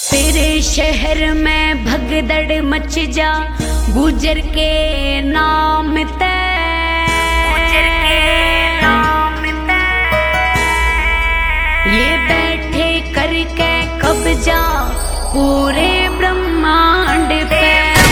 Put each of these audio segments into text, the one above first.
तेरे शहर में भगदड़ मच जा गुजर के नाम ते, ये बैठे करके कब्जा पूरे ब्रह्मांड पे।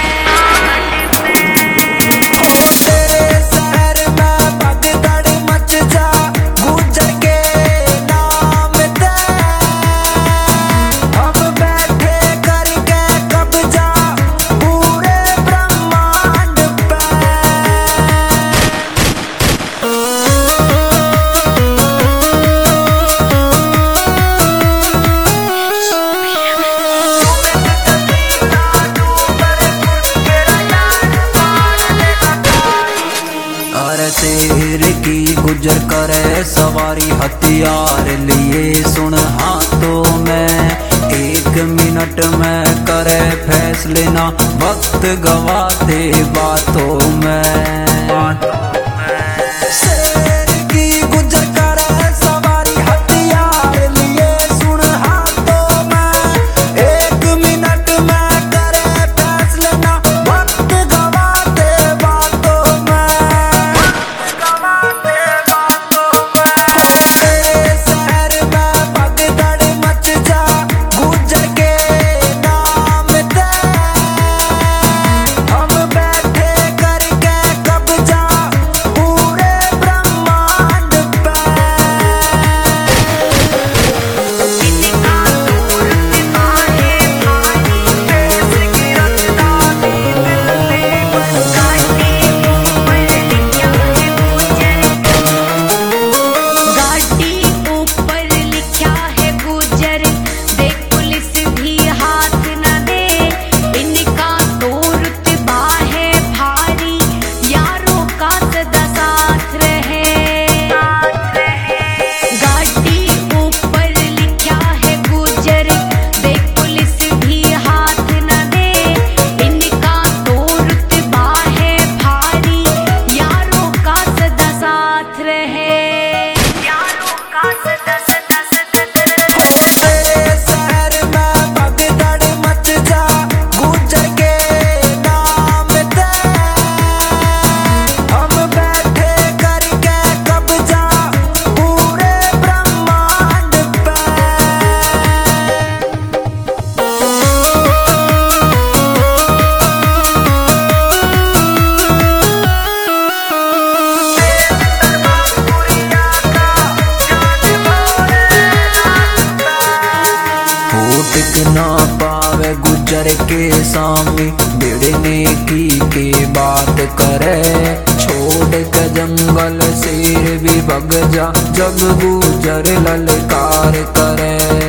शेर की गुजर करे सवारी हथियार लिए सुन हाथों में, 1 मिनट में करे फैसले ना वक्त गवाते बातों में। शेर की गुजर करे सवारी हथियार लिए सुन हाथों में, 1 मिनट में करे फैसले ना वक्त गवाते बातों में। ना पावे गुजर के सामने, भिड़ने की बात करे, छोड़ के जंगल शेर भी भग जा, जग गुजर ललकार करे।